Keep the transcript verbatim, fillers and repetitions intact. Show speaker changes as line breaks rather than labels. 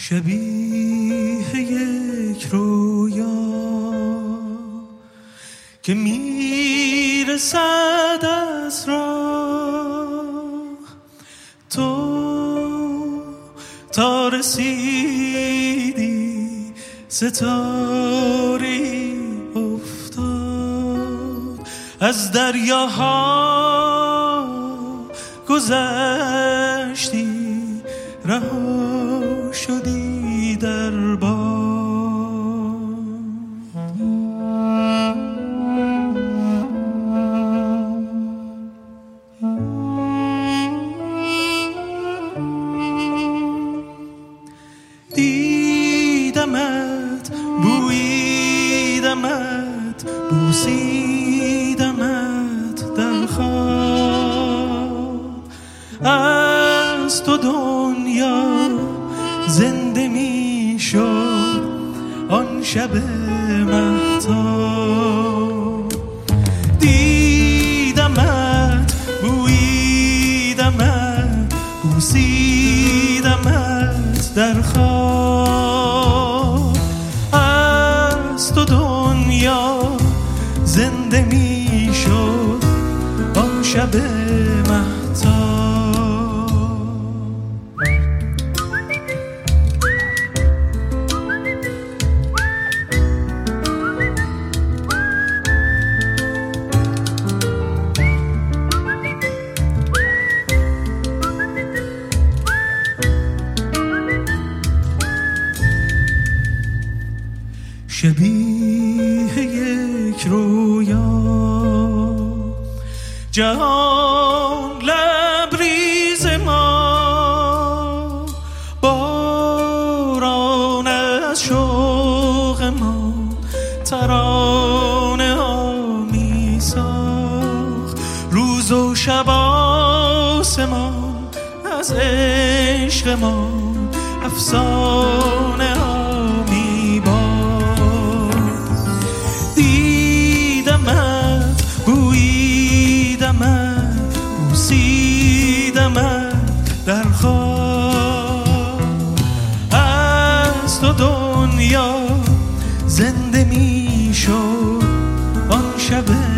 شبیه یک رویا که میرسد از راه، تو تا رسیدی ستاره افتاد، از دریاها گذشتی رها شدی در باد. دیدمت، بویدمت، بوسیدمت در خواب، از تو دنیا زنده می شد آن شب مهتاب. دیدمت، بویدمت، بوسیدمت در خواب، از تو دنیا زنده می شد آن شب مهتاب. شبیه یک رویا، جهان لبریز ما، باران از شوق ما ترانه ها می ساخت، روز و شب آسمان از عشق ما افسانه ها می دیدمت، بویدمت، بوسیدمت در خواب، از تو دنیا زنده می شد آن شب